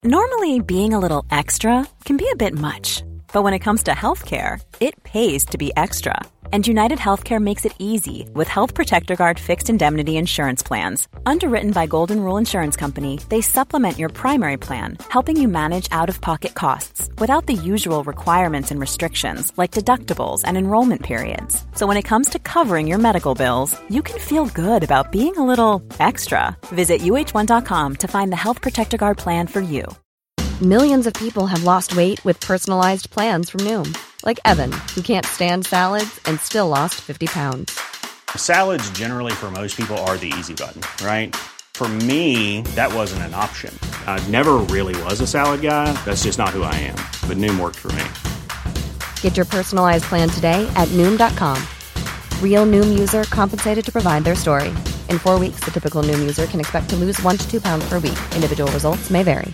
Normally, being a little extra can be a bit much. But when it comes to healthcare, it pays to be extra. And United Healthcare makes it easy with Health Protector Guard fixed indemnity insurance plans. Underwritten by Golden Rule Insurance Company, they supplement your primary plan, helping you manage out-of-pocket costs without the usual requirements and restrictions like deductibles and enrollment periods. So when it comes to covering your medical bills, you can feel good about being a little extra. Visit uh1.com to find the Health Protector Guard plan for you. Millions of people have lost weight with personalized plans from Noom. Like Evan, who can't stand salads and still lost 50 pounds. Salads generally for most people are the easy button, right? For me, that wasn't an option. I never really was a salad guy. That's just not who I am. But Noom worked for me. Get your personalized plan today at Noom.com. Real Noom user compensated to provide their story. In 4 weeks, the typical Noom user can expect to lose 1 to 2 pounds per week. Individual results may vary.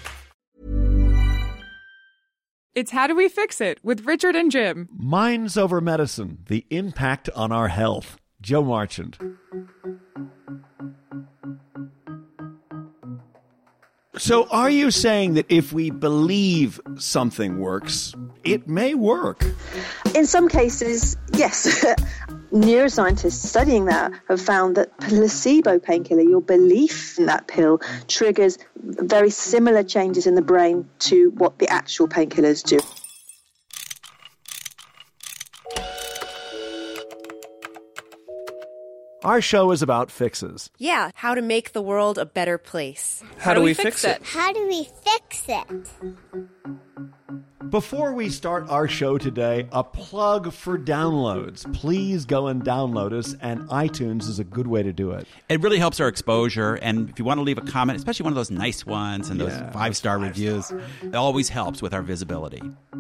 It's How Do We Fix It with Richard and Jim. Minds Over Medicine, the impact on our health. Joe Marchant. So are you saying that if we believe something works, it may work? In some cases, yes. Neuroscientists studying that have found that placebo painkiller, your belief in that pill, triggers very similar changes in the brain to what the actual painkillers do. Our show is about fixes. Yeah, how to make the world a better place. How do we fix it? How do we fix it? Before we start our show today, a plug for downloads. Please go and download us, and iTunes is a good way to do it. It really helps our exposure, and if you want to leave a comment, especially one of those nice ones and those five-star reviews, it always helps with our visibility.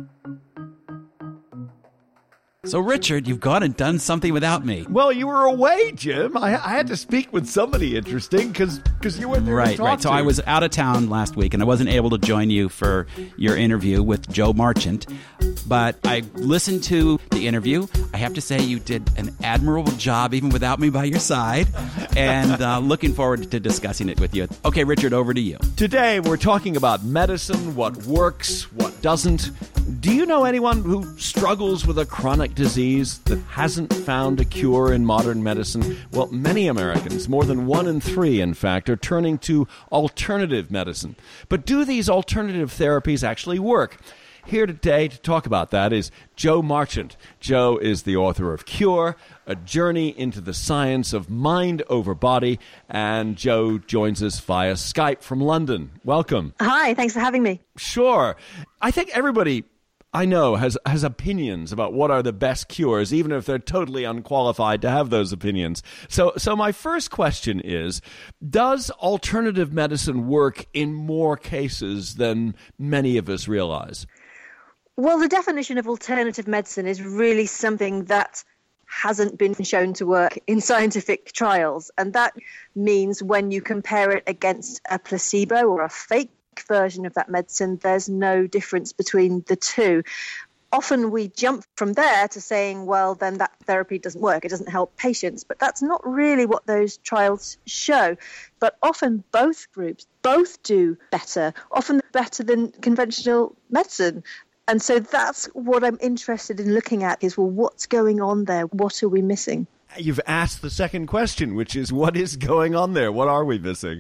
So, Richard, you've gone and done something without me. Well, you were away, Jim. I had to speak with somebody interesting because you weren't there to talk Right. to. So I was out of town last week, and I wasn't able to join you for your interview with Joe Marchant. But I listened to the interview. I have to say you did an admirable job, even without me by your side. And looking forward to discussing it with you. Okay, Richard, over to you. Today, we're talking about medicine, what works, what doesn't. Do you know anyone who struggles with a chronic disease that hasn't found a cure in modern medicine? Well, many Americans, more than 1 in 3, in fact, are turning to alternative medicine. But do these alternative therapies actually work? Here today to talk about that is Joe Marchant. Joe is the author of Cure, A Journey into the Science of Mind Over Body, and Joe joins us via Skype from London. Welcome. Hi, thanks for having me. Sure. I think everybody I know has opinions about what are the best cures, even if they're totally unqualified to have those opinions. So my first question is, does alternative medicine work in more cases than many of us realize? Well, the definition of alternative medicine is really something that hasn't been shown to work in scientific trials. And that means when you compare it against a placebo or a fake version of that medicine, there's no difference between the two. Often we jump from there to saying, well, then that therapy doesn't work. It doesn't help patients. But that's not really what those trials show. But often both groups, both do better, often better than conventional medicine. And so that's what I'm interested in looking at is, well, what's going on there? What are we missing? You've asked the second question, which is, what is going on there? What are we missing?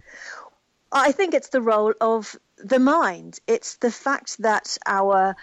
I think it's the role of the mind. It's the fact that our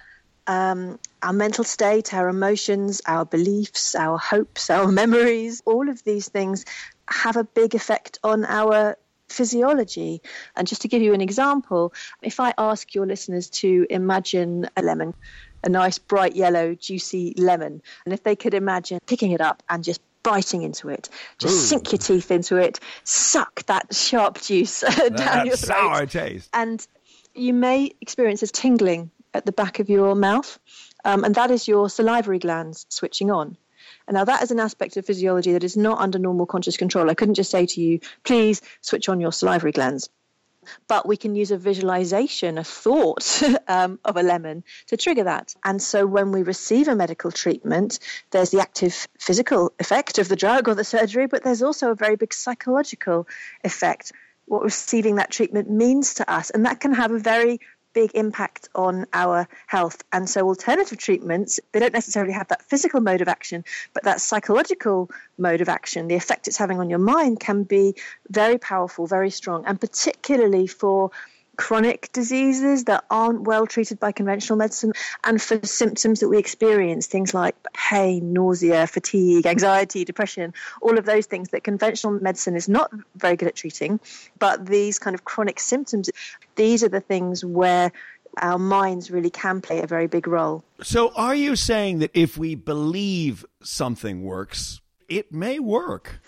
mental state, our emotions, our beliefs, our hopes, our memories, all of these things have a big effect on our physiology. And just to give you an example, if I ask your listeners to imagine a lemon, a nice bright yellow juicy lemon, and if they could imagine picking it up and just biting into it, just sink your teeth into it, suck that sharp juice down your throat. Sour taste. And you may experience a tingling at the back of your mouth, and that is your salivary glands switching on. And now that is an aspect of physiology that is not under normal conscious control. I couldn't just say to you, please switch on your salivary glands. But we can use a visualization, a thought of a lemon to trigger that. And so when we receive a medical treatment, there's the active physical effect of the drug or the surgery, but there's also a very big psychological effect, what receiving that treatment means to us. And that can have a very big impact on our health. And so alternative treatments, they don't necessarily have that physical mode of action, but that psychological mode of action, the effect it's having on your mind, can be very powerful, very strong, and particularly for chronic diseases that aren't well treated by conventional medicine, and for symptoms that we experience, things like pain, nausea, fatigue, anxiety, depression, all of those things that conventional medicine is not very good at treating. But these kind of chronic symptoms, these are the things where our minds really can play a very big role. So are you saying that if we believe something works, it may work?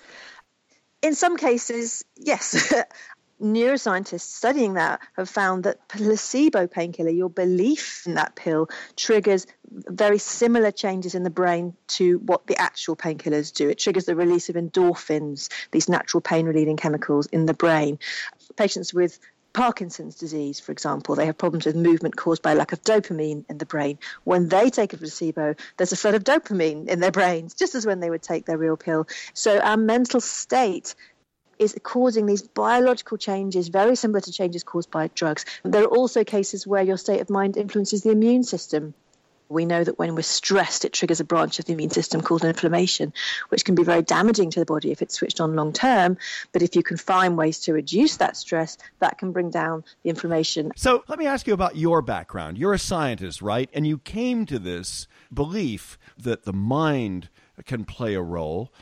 In some cases, yes. Neuroscientists studying that have found that placebo painkiller, your belief in that pill, triggers very similar changes in the brain to what the actual painkillers do. It triggers the release of endorphins, these natural pain-relieving chemicals in the brain. Patients with Parkinson's disease, for example, they have problems with movement caused by lack of dopamine in the brain. When they take a placebo, there's a flood of dopamine in their brains, just as when they would take their real pill. So our mental state is causing these biological changes, very similar to changes caused by drugs. There are also cases where your state of mind influences the immune system. We know that when we're stressed, it triggers a branch of the immune system called inflammation, which can be very damaging to the body if it's switched on long term. But if you can find ways to reduce that stress, that can bring down the inflammation. So let me ask you about your background. You're a scientist, right? And you came to this belief that the mind can play a role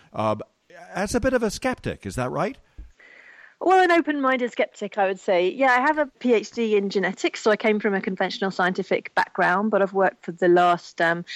as a bit of a skeptic. Is that right? Well, an open-minded skeptic, I would say. Yeah, I have a PhD in genetics, so I came from a conventional scientific background, but I've worked for the last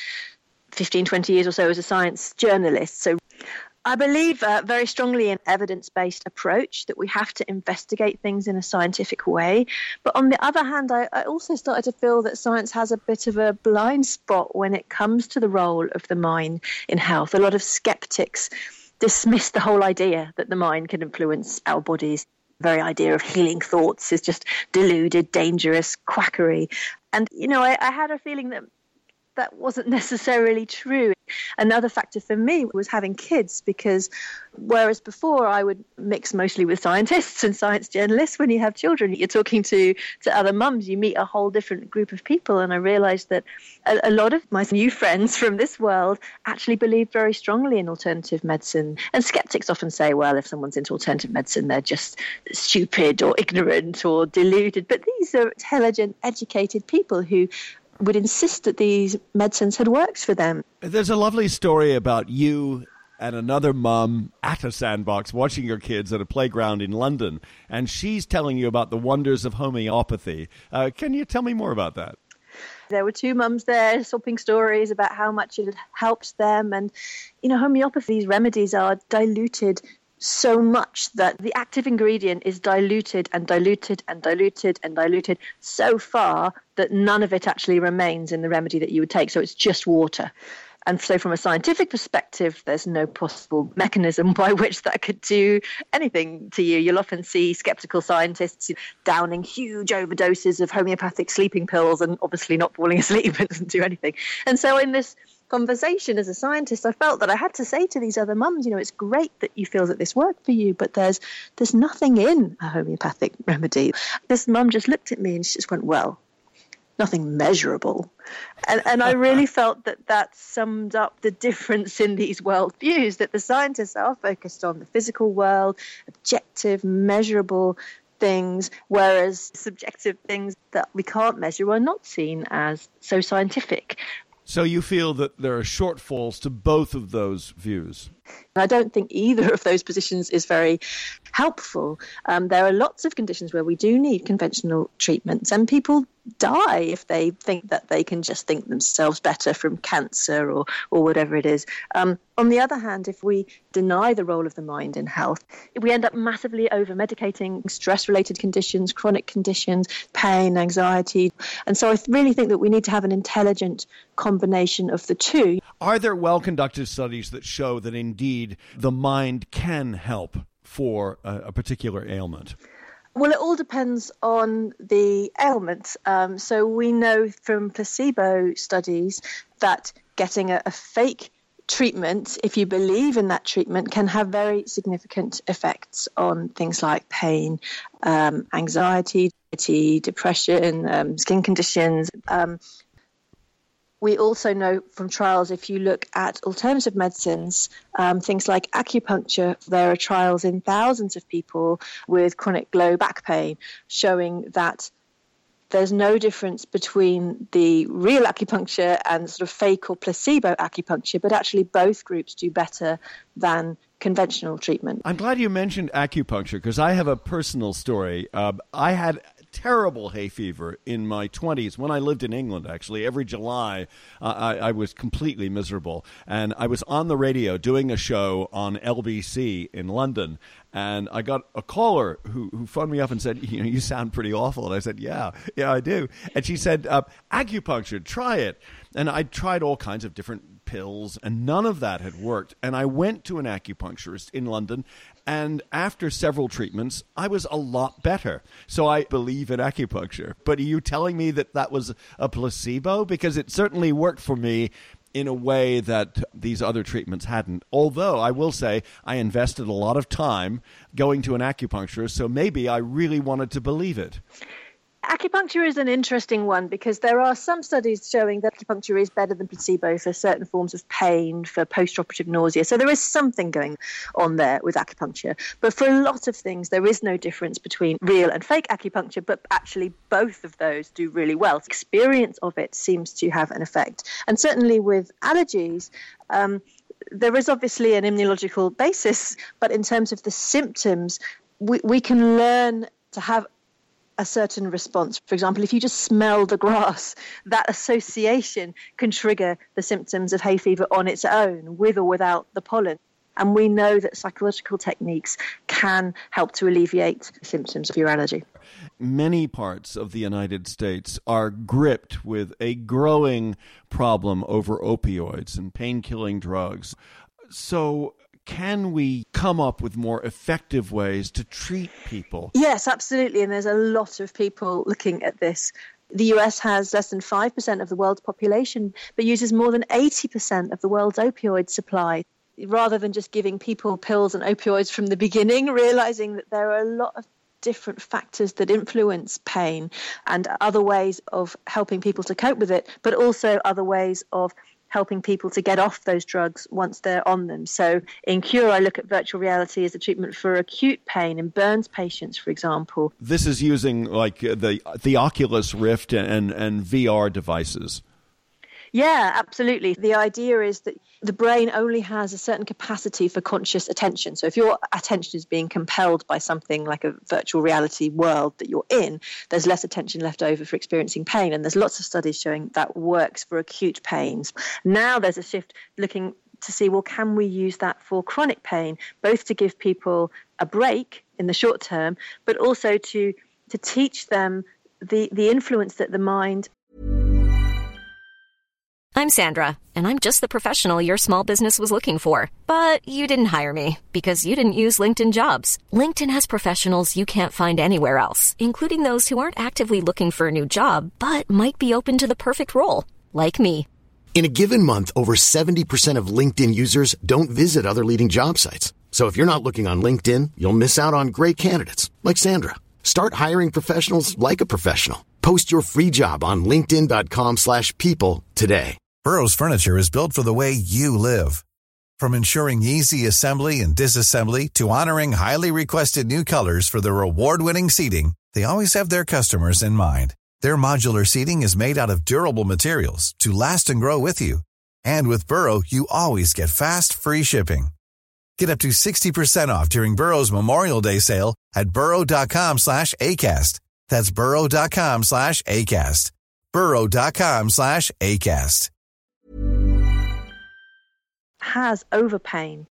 15, 20 years or so as a science journalist. So I believe very strongly in evidence-based approach, that we have to investigate things in a scientific way. But on the other hand, I also started to feel that science has a bit of a blind spot when it comes to the role of the mind in health. A lot of skeptics dismiss the whole idea that the mind can influence our bodies. The very idea of healing thoughts is just deluded, dangerous quackery. And, I had a feeling that wasn't necessarily true. Another factor for me was having kids, because whereas before I would mix mostly with scientists and science journalists, when you have children, you're talking to other mums, you meet a whole different group of people. And I realized that a lot of my new friends from this world actually believe very strongly in alternative medicine. And skeptics often say, well, if someone's into alternative medicine, they're just stupid or ignorant or deluded. But these are intelligent, educated people who would insist that these medicines had worked for them. There's a lovely story about you and another mum at a sandbox watching your kids at a playground in London, and she's telling you about the wonders of homeopathy. Can you tell me more about that? There were two mums there swapping stories about how much it had helped them. And, homeopathy, these remedies are diluted so much that the active ingredient is diluted and diluted and diluted and diluted so far that none of it actually remains in the remedy that you would take. So it's just water. And so from a scientific perspective, there's no possible mechanism by which that could do anything to you. You'll often see skeptical scientists downing huge overdoses of homeopathic sleeping pills and obviously not falling asleep. It doesn't do anything. And so in this conversation as a scientist, I felt that I had to say to these other mums, it's great that you feel that this worked for you, but there's nothing in a homeopathic remedy. This mum just looked at me and she just went, well, nothing measurable. And I really felt that summed up the difference in these world views, that the scientists are focused on the physical world, objective, measurable things, whereas subjective things that we can't measure are not seen as so scientific. So you feel that there are shortfalls to both of those views? I don't think either of those positions is very helpful. There are lots of conditions where we do need conventional treatments, and people die if they think that they can just think themselves better from cancer or whatever it is. On the other hand, if we deny the role of the mind in health, we end up massively over-medicating stress-related conditions, chronic conditions, pain, anxiety. And so I really think that we need to have an intelligent combination of the two. Are there well-conducted studies that show that indeed the mind can help for a particular ailment? Well, it all depends on the ailment. So we know from placebo studies that getting a fake treatment, if you believe in that treatment, can have very significant effects on things like pain, anxiety, depression, skin conditions. We also know from trials, if you look at alternative medicines, things like acupuncture, there are trials in thousands of people with chronic low back pain showing that there's no difference between the real acupuncture and sort of fake or placebo acupuncture, but actually both groups do better than conventional treatment. I'm glad you mentioned acupuncture because I have a personal story. I had terrible hay fever in my 20s when I lived in England, actually. Every July, I was completely miserable. And I was on the radio doing a show on LBC in London. And I got a caller who phoned me up and said, you sound pretty awful. And I said, yeah, I do. And she said, acupuncture, try it. And I tried all kinds of different pills, and none of that had worked. And I went to an acupuncturist in London, and after several treatments, I was a lot better. So I believe in acupuncture. But are you telling me that that was a placebo? Because it certainly worked for me in a way that these other treatments hadn't. Although I will say I invested a lot of time going to an acupuncturist, so maybe I really wanted to believe it. Acupuncture is an interesting one because there are some studies showing that acupuncture is better than placebo for certain forms of pain, for post-operative nausea. So there is something going on there with acupuncture. But for a lot of things, there is no difference between real and fake acupuncture, but actually both of those do really well. Experience of it seems to have an effect. And certainly with allergies, there is obviously an immunological basis, but in terms of the symptoms, we can learn to have a certain response. For example, if you just smell the grass, that association can trigger the symptoms of hay fever on its own, with or without the pollen. And we know that psychological techniques can help to alleviate symptoms of your allergy. Many parts of the United States are gripped with a growing problem over opioids and pain-killing drugs. So can we come up with more effective ways to treat people? Yes, absolutely. And there's a lot of people looking at this. The US has less than 5% of the world's population, but uses more than 80% of the world's opioid supply. Rather than just giving people pills and opioids from the beginning, realizing that there are a lot of different factors that influence pain and other ways of helping people to cope with it, but also other ways of helping people to get off those drugs once they're on them. So in Cure, I look at virtual reality as a treatment for acute pain in burns patients, for example. This is using like the Oculus Rift and VR devices. Yeah, absolutely. The idea is that the brain only has a certain capacity for conscious attention. So if your attention is being compelled by something like a virtual reality world that you're in, there's less attention left over for experiencing pain. And there's lots of studies showing that works for acute pains. Now there's a shift looking to see, well, can we use that for chronic pain, both to give people a break in the short term, but also to teach them the influence that the mind. I'm Sandra, and I'm just the professional your small business was looking for. But you didn't hire me because you didn't use LinkedIn Jobs. LinkedIn has professionals you can't find anywhere else, including those who aren't actively looking for a new job, but might be open to the perfect role, like me. In a given month, over 70% of LinkedIn users don't visit other leading job sites. So if you're not looking on LinkedIn, you'll miss out on great candidates, like Sandra. Start hiring professionals like a professional. Post your free job on linkedin.com/people today. Burrow's furniture is built for the way you live. From ensuring easy assembly and disassembly to honoring highly requested new colors for their award-winning seating, they always have their customers in mind. Their modular seating is made out of durable materials to last and grow with you. And with Burrow, you always get fast, free shipping. Get up to 60% off during Burrow's Memorial Day sale at burrow.com/ACAST. That's burrow.com/ACAST. burrow.com/ACAST. Has over pain.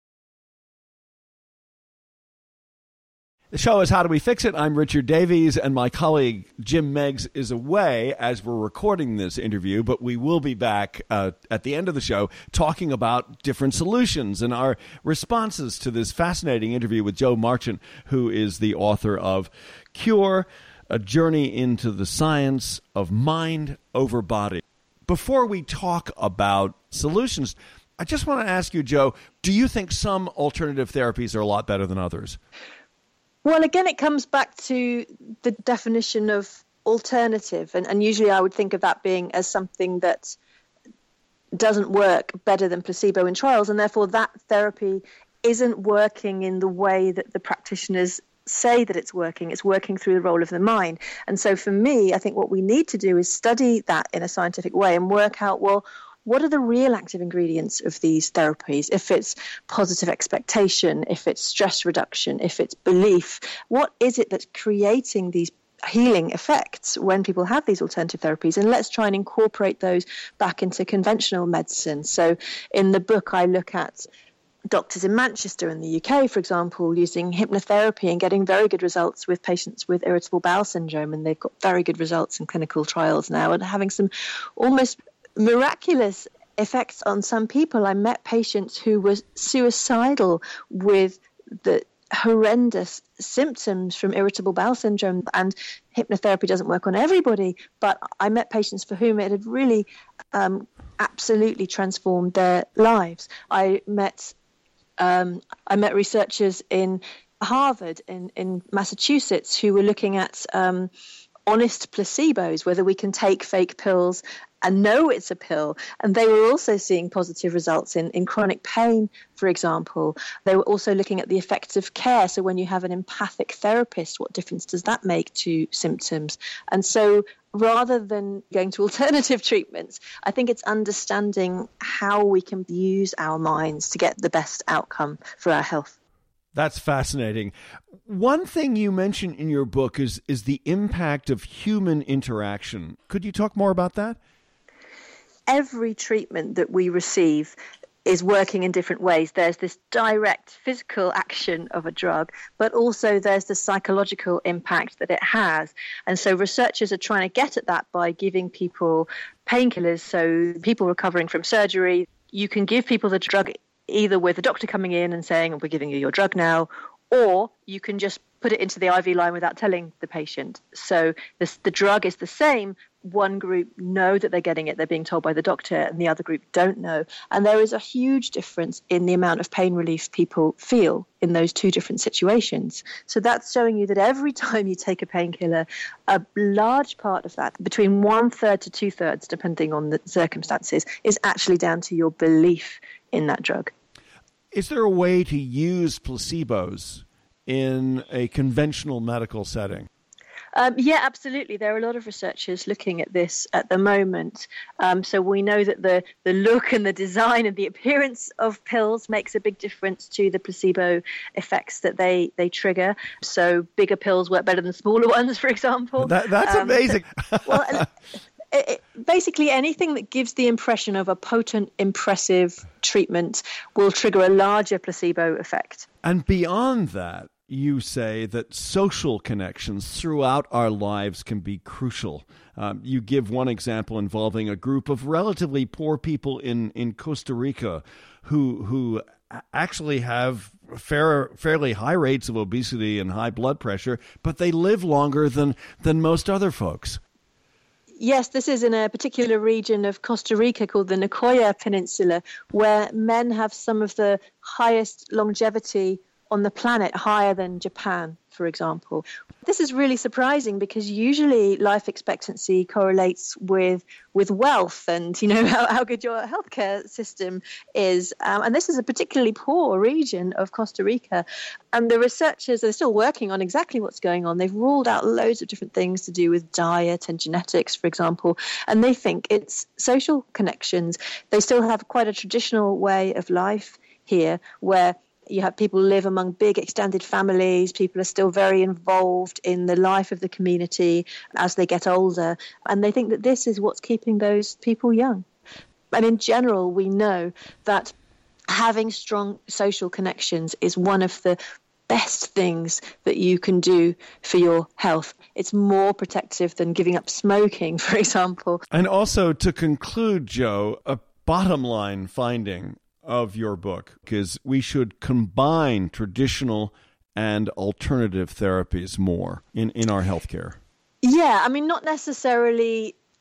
The show is How Do We Fix It? I'm Richard Davies, and my colleague Jim Meigs is away as we're recording this interview, but we will be back at the end of the show talking about different solutions and our responses to this fascinating interview with Joe Marchant, who is the author of Cure, A Journey into the Science of Mind Over Body. Before we talk about solutions, I just want to ask you, Jo, do you think some alternative therapies are a lot better than others? Well, again, it comes back to the definition of alternative. And usually I would think of that being as something that doesn't work better than placebo in trials. And therefore, that therapy isn't working in the way that the practitioners say that it's working. It's working through the role of the mind. And so for me, I think what we need to do is study that in a scientific way and work out, well, what are the real active ingredients of these therapies? If it's positive expectation, if it's stress reduction, if it's belief, what is it that's creating these healing effects when people have these alternative therapies? And let's try and incorporate those back into conventional medicine. So in the book, I look at doctors in Manchester in the UK, for example, using hypnotherapy and getting very good results with patients with irritable bowel syndrome. And they've got very good results in clinical trials now and having some almost miraculous effects on some people. I met patients who were suicidal with the horrendous symptoms from irritable bowel syndrome, and hypnotherapy doesn't work on everybody, but I met patients for whom it had really absolutely transformed their lives. I met researchers in Harvard in Massachusetts who were looking at honest placebos, whether we can take fake pills and know it's a pill. And they were also seeing positive results in chronic pain, for example. They were also looking at the effects of care. So when you have an empathic therapist, what difference does that make to symptoms? And so rather than going to alternative treatments, I think it's understanding how we can use our minds to get the best outcome for our health. That's fascinating. One thing you mention in your book is the impact of human interaction. Could you talk more about that? Every treatment that we receive is working in different ways. There's this direct physical action of a drug, but also there's the psychological impact that it has. And so researchers are trying to get at that by giving people painkillers. So people recovering from surgery, you can give people the drug either with a doctor coming in and saying, we're giving you your drug now, or you can just put it into the IV line without telling the patient. So the drug is the same. One group know that they're getting it, they're being told by the doctor, and the other group don't know. And there is a huge difference in the amount of pain relief people feel in those two different situations. So that's showing you that every time you take a painkiller, a large part of that, between 1/3 to 2/3, depending on the circumstances, is actually down to your belief in that drug. Is there a way to use placebos in a conventional medical setting? Yeah, absolutely. There are a lot of researchers looking at this at the moment. So we know that the look and the design and the appearance of pills makes a big difference to the placebo effects that they trigger. So bigger pills work better than smaller ones, for example. That's amazing. Basically, anything that gives the impression of a potent, impressive treatment will trigger a larger placebo effect. And beyond that, you say that social connections throughout our lives can be crucial. You give one example involving a group of relatively poor people in Costa Rica who actually have fairly high rates of obesity and high blood pressure, but they live longer than most other folks. Yes, this is in a particular region of Costa Rica called the Nicoya Peninsula, where men have some of the highest longevity on the planet, higher than Japan, for example. This is really surprising because usually life expectancy correlates with wealth and, how good your healthcare system is. And this is a particularly poor region of Costa Rica. And the researchers are still working on exactly what's going on. They've ruled out loads of different things to do with diet and genetics, for example. And they think it's social connections. They still have quite a traditional way of life here where you have people live among big extended families. People are still very involved in the life of the community as they get older. And they think that this is what's keeping those people young. And in general, we know that having strong social connections is one of the best things that you can do for your health. It's more protective than giving up smoking, for example. And also, to conclude, Jo, a bottom line finding of your book is we should combine traditional and alternative therapies more in our healthcare. Yeah, I mean, not necessarily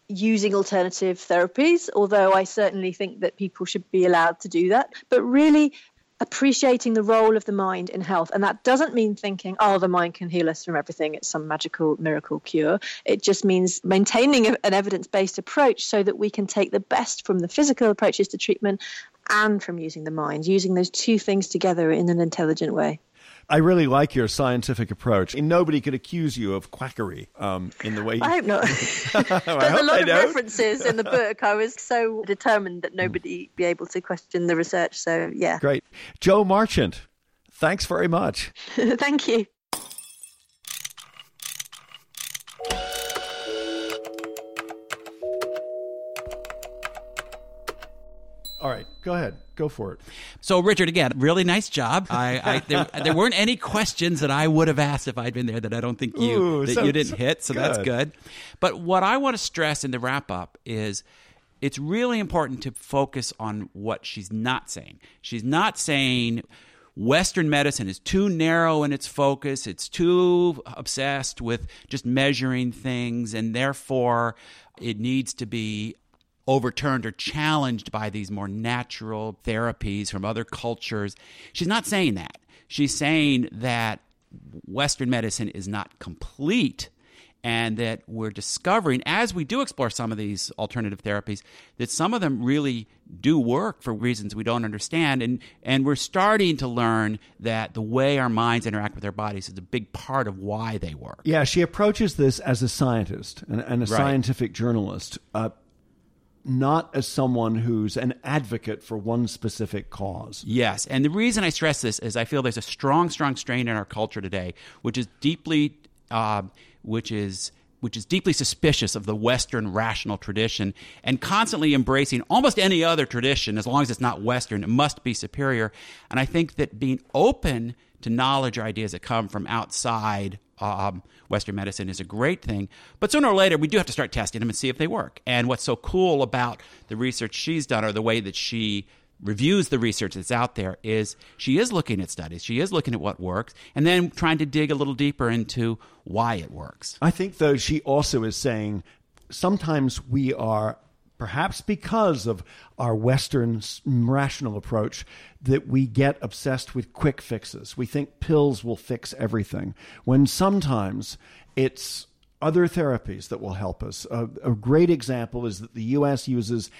using alternative therapies, although I certainly think that people should be allowed to do that, but really appreciating the role of the mind in health. And that doesn't mean thinking, oh, the mind can heal us from everything, it's some magical miracle cure. It just means maintaining an evidence-based approach so that we can take the best from the physical approaches to treatment and from using the mind, using those two things together in an intelligent way. I really like your scientific approach. And nobody could accuse you of quackery in the way you... I hope not. There's a lot of references in the book. I was so determined that nobody be able to question the research. So, yeah. Great. Jo Marchant, thanks very much. Thank you. All right, go ahead. Go for it. So, Richard, again, really nice job. There weren't any questions that I would have asked if I'd been there that I don't think you didn't hit, so that's good. But what I want to stress in the wrap-up is it's really important to focus on what she's not saying. She's not saying Western medicine is too narrow in its focus, it's too obsessed with just measuring things, and therefore it needs to be overturned or challenged by these more natural therapies from other cultures. She's not saying that. She's saying that Western medicine is not complete and that we're discovering, as we do explore some of these alternative therapies, that some of them really do work for reasons we don't understand. And we're starting to learn that the way our minds interact with our bodies is a big part of why they work. Yeah, she approaches this as a scientist and a scientific journalist, not as someone who's an advocate for one specific cause. Yes, and the reason I stress this is I feel there's a strong strain in our culture today, which is deeply suspicious of the Western rational tradition and constantly embracing almost any other tradition. As long as it's not Western, it must be superior. And I think that being open to knowledge or ideas that come from outside Western medicine is a great thing. But sooner or later, we do have to start testing them and see if they work. And what's so cool about the research she's done, or the way that she reviews the research that's out there, is she is looking at studies. She is looking at what works and then trying to dig a little deeper into why it works. I think, though, she also is saying sometimes we are, perhaps because of our Western rational approach, that we get obsessed with quick fixes. We think pills will fix everything, when sometimes it's other therapies that will help us. A great example is that the U.S. uses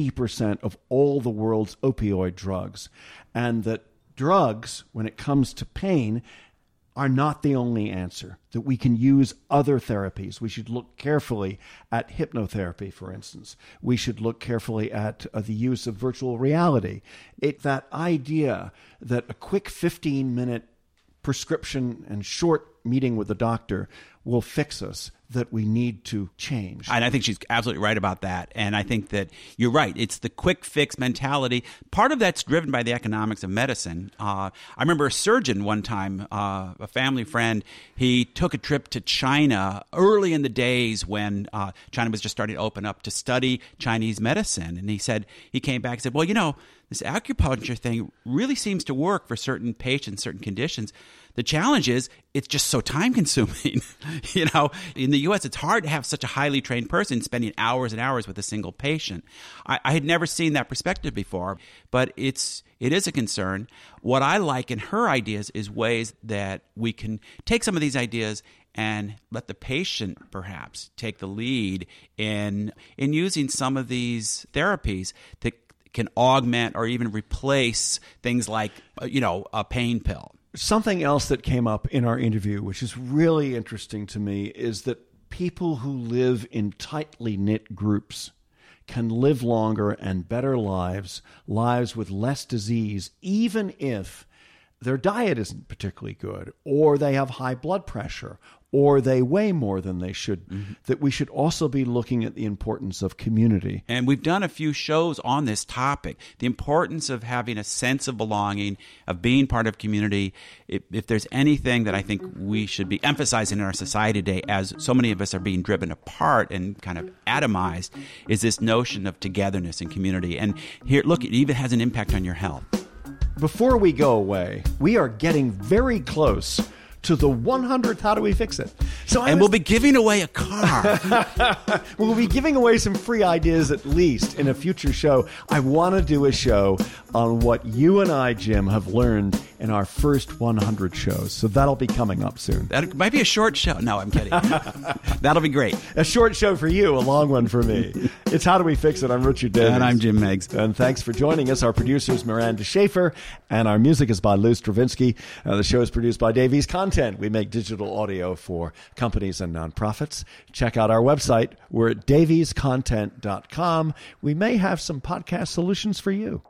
80% of all the world's opioid drugs, and that drugs, when it comes to pain, are not the only answer, that we can use other therapies. We should look carefully at hypnotherapy, for instance. We should look carefully at the use of virtual reality. That idea that a quick 15-minute prescription and short meeting with the doctor will fix us, that we need to change. And I think she's absolutely right about that. And I think that you're right. It's the quick fix mentality. Part of that's driven by the economics of medicine. I remember a surgeon one time, a family friend, he took a trip to China early in the days when China was just starting to open up to study Chinese medicine. And he said, he came back and said, well, you know, this acupuncture thing really seems to work for certain patients, certain conditions. The challenge is it's just so time consuming. You know, in the U.S., it's hard to have such a highly trained person spending hours and hours with a single patient. I had never seen that perspective before, but it is a concern. What I like in her ideas is ways that we can take some of these ideas and let the patient perhaps take the lead in using some of these therapies that can augment or even replace things like, a pain pill. Something else that came up in our interview, which is really interesting to me, is that people who live in tightly knit groups can live longer and better lives with less disease, even if their diet isn't particularly good, or they have high blood pressure, or they weigh more than they should, that we should also be looking at the importance of community. And we've done a few shows on this topic, the importance of having a sense of belonging, of being part of community. If there's anything that I think we should be emphasizing in our society today, as so many of us are being driven apart and kind of atomized, is this notion of togetherness and community. And here, look, it even has an impact on your health. Before we go away, we are getting very close to the 100th How Do We Fix It? We'll be giving away a car. We'll be giving away some free ideas at least in a future show. I want to do a show on what you and I, Jim, have learned in our first 100 shows. So that'll be coming up soon. That might be a short show. No, I'm kidding. That'll be great. A short show for you, a long one for me. It's How Do We Fix It? I'm Richard Davies. And I'm Jim Meigs. And thanks for joining us. Our producer is Miranda Schaefer, and our music is by Lou Stravinsky. The show is produced by Davies Content. We make digital audio for companies and nonprofits. Check out our website. We're at daviescontent.com. We may have some podcast solutions for you.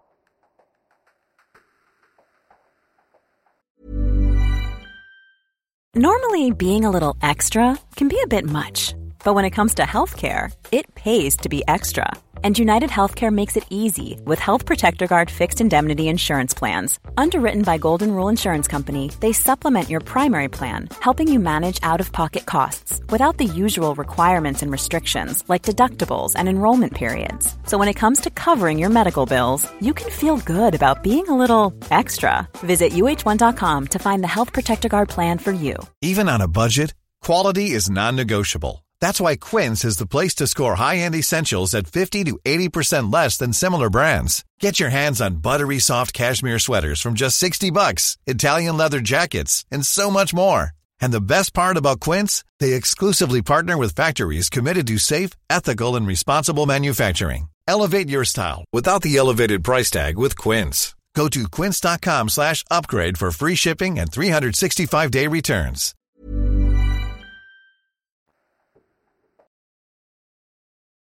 Normally, being a little extra can be a bit much. But when it comes to healthcare, it pays to be extra. And United Healthcare makes it easy with Health Protector Guard fixed indemnity insurance plans. Underwritten by Golden Rule Insurance Company, they supplement your primary plan, helping you manage out-of-pocket costs without the usual requirements and restrictions like deductibles and enrollment periods. So when it comes to covering your medical bills, you can feel good about being a little extra. Visit uh1.com to find the Health Protector Guard plan for you. Even on a budget, quality is non-negotiable. That's why Quince is the place to score high-end essentials at 50 to 80% less than similar brands. Get your hands on buttery soft cashmere sweaters from just $60, Italian leather jackets, and so much more. And the best part about Quince, they exclusively partner with factories committed to safe, ethical, and responsible manufacturing. Elevate your style without the elevated price tag with Quince. Go to quince.com/upgrade for free shipping and 365-day returns.